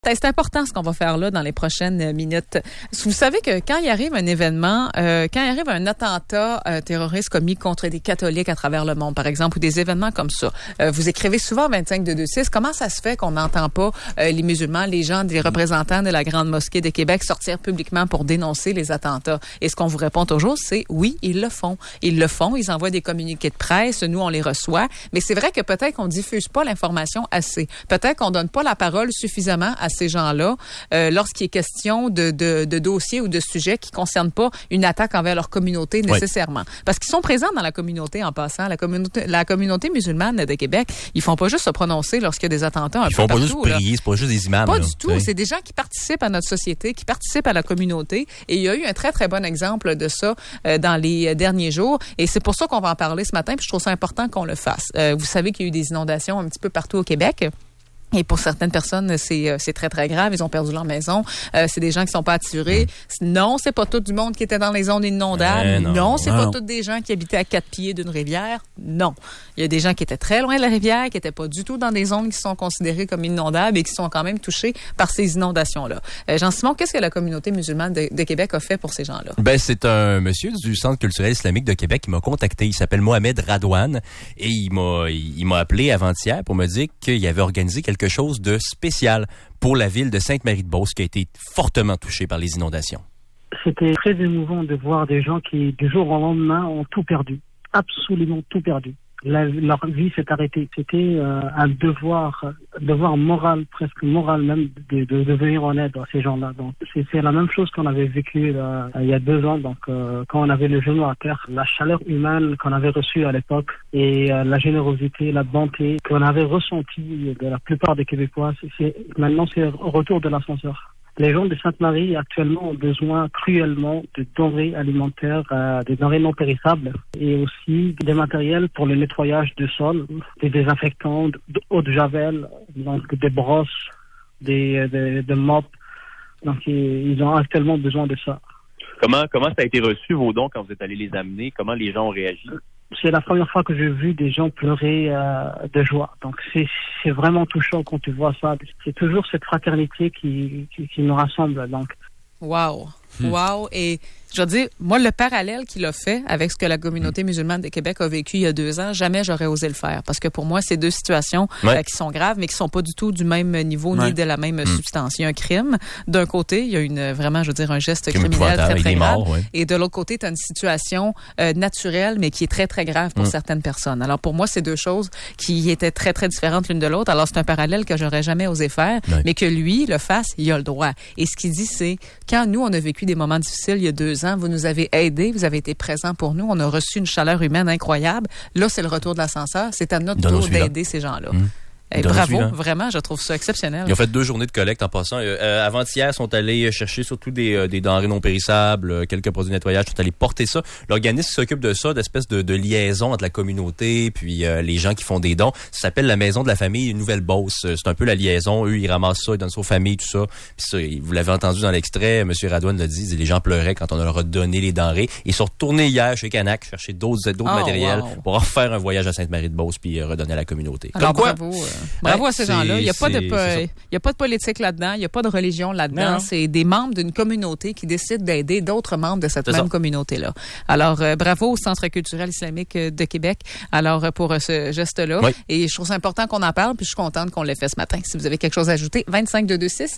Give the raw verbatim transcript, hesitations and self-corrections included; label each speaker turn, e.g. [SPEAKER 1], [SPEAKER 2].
[SPEAKER 1] C'est important ce qu'on va faire là dans les prochaines minutes. Vous savez que quand il arrive un événement, euh, quand il arrive un attentat euh, terroriste commis contre des catholiques à travers le monde, par exemple, ou des événements comme ça, euh, vous écrivez souvent vingt-cinq deux deux six, comment ça se fait qu'on n'entend pas euh, les musulmans, les gens, des représentants de la Grande Mosquée de Québec sortir publiquement pour dénoncer les attentats? Et ce qu'on vous répond toujours, c'est oui, ils le font. Ils le font, ils envoient des communiqués de presse, nous on les reçoit, mais c'est vrai que peut-être qu'on diffuse pas l'information assez. Peut-être qu'on donne pas la parole suffisamment à ces gens-là euh, lorsqu'il est question de, de, de dossiers ou de sujets qui ne concernent pas une attaque envers leur communauté nécessairement. Oui. Parce qu'ils sont présents dans la communauté en passant. La communauté, la communauté musulmane de Québec, ils font pas juste se prononcer lorsqu'il y a des attentats un
[SPEAKER 2] ils
[SPEAKER 1] peu partout.
[SPEAKER 2] Ils font pas juste prier, c'est pas juste des imams.
[SPEAKER 1] Pas
[SPEAKER 2] là,
[SPEAKER 1] du tout.
[SPEAKER 2] Oui.
[SPEAKER 1] C'est des gens qui participent à notre société, qui participent à la communauté. Et il y a eu un très, très bon exemple de ça euh, dans les derniers jours. Et c'est pour ça qu'on va en parler ce matin. Puis je trouve ça important qu'on le fasse. Euh, vous savez qu'il y a eu des inondations un petit peu partout au Québec. Et pour certaines personnes, c'est c'est très, très grave. Ils ont perdu leur maison. Euh, c'est des gens qui sont pas attirés. Mmh. Non, c'est pas tout du monde qui était dans les zones inondables. Euh, non, non, c'est non. pas tous des gens qui habitaient à quatre pieds d'une rivière. Non. Il y a des gens qui étaient très loin de la rivière, qui étaient pas du tout dans des zones qui sont considérées comme inondables et qui sont quand même touchés par ces inondations-là. Euh, Jean-Simon, qu'est-ce que la communauté musulmane de, de Québec a fait pour ces gens-là?
[SPEAKER 2] Ben, c'est un monsieur du Centre culturel islamique de Québec qui m'a contacté. Il s'appelle Mohamed Radouane et il m'a, il, il m'a appelé avant-hier pour me dire qu'il avait organisé quelque quelque chose de spécial pour la ville de Sainte-Marie-de-Beauce qui a été fortement touchée par les inondations.
[SPEAKER 3] C'était très émouvant de voir des gens qui, du jour au lendemain, ont tout perdu. Absolument tout perdu. La, leur vie s'est arrêtée. C'était euh, un devoir, devoir moral, presque moral même, de, de, de venir en aide à ces gens-là. Donc, c'est, c'est la même chose qu'on avait vécu là, il y a deux ans. Donc, euh, quand on avait le genou à terre, la chaleur humaine qu'on avait reçue à l'époque et euh, la générosité, la bonté qu'on avait ressentie de la plupart des Québécois, c'est, c'est maintenant c'est le retour de l'ascenseur. Les gens de Sainte-Marie actuellement ont besoin cruellement de denrées alimentaires, euh, des denrées non périssables et aussi des matériels pour le nettoyage du sol, des désinfectants, d'eau de javel, donc des brosses, des, des, des mops. Donc ils ont actuellement besoin de ça.
[SPEAKER 4] Comment comment ça a été reçu vos dons quand vous êtes allés les amener? Comment les gens ont réagi?
[SPEAKER 3] C'est la première fois que j'ai vu des gens pleurer euh, de joie. Donc c'est c'est vraiment touchant quand tu vois ça. C'est toujours cette fraternité qui qui, qui nous rassemble. Donc.
[SPEAKER 1] Wow, wow. Et je veux dire, moi, le parallèle qu'il a fait avec ce que la communauté musulmane de Québec a vécu il y a deux ans, jamais j'aurais osé le faire. Parce que pour moi, c'est deux situations ouais. euh, qui sont graves, mais qui sont pas du tout du même niveau ouais. ni de la même mmh. substance. Il y a un crime. D'un côté, il y a une vraiment, je veux dire, un geste criminel très, très grave. Morts, ouais. Et de l'autre côté, tu as une situation euh, naturelle, mais qui est très, très grave pour mmh. certaines personnes. Alors, pour moi, c'est deux choses qui étaient très, très différentes l'une de l'autre. Alors, c'est un parallèle que j'aurais jamais osé faire, ouais. mais que lui le fasse, il a le droit. Et ce qu'il dit, c'est, quand nous, on a vécu des moments difficiles il y a deux ans, vous nous avez aidés, vous avez été présents pour nous, on a reçu une chaleur humaine incroyable. Là, c'est le retour de l'ascenseur. C'est à notre tour d'aider ces gens-là. Mmh. Hey, bravo, vraiment, je trouve ça exceptionnel.
[SPEAKER 2] Ils ont fait deux journées de collecte en passant. Euh, avant-hier, ils sont allés chercher surtout des, euh, des denrées non périssables, euh, quelques produits de nettoyage, ils sont allés porter ça. L'organisme s'occupe de ça, d'espèce de, de liaison entre la communauté puis euh, les gens qui font des dons. Ça s'appelle la Maison de la Famille Nouvelle-Beauce. C'est un peu la liaison. Eux, ils ramassent ça, ils donnent ça aux familles, tout ça. Puis ça, vous l'avez entendu dans l'extrait, M. Radouane l'a dit, les gens pleuraient quand on leur a donné les denrées. Ils sont retournés hier chez Canac chercher d'autres, d'autres oh, matériels wow. pour refaire un voyage à Sainte-Marie-de-Beauce puis euh, redonner à la communauté.
[SPEAKER 1] Alors, Comme quoi, bravo, euh, bravo à ces gens. Il n'y a, pas de, il y a pas de politique là-dedans, il n'y a pas de religion là-dedans. Non. C'est des membres d'une communauté qui décident d'aider d'autres membres de cette c'est même ça. communauté-là. Alors, euh, bravo au Centre culturel islamique de Québec alors euh, pour euh, ce geste-là. Oui. Et je trouve ça important qu'on en parle, puis je suis contente qu'on l'ait fait ce matin. Si vous avez quelque chose à ajouter, vingt-cinq deux deux six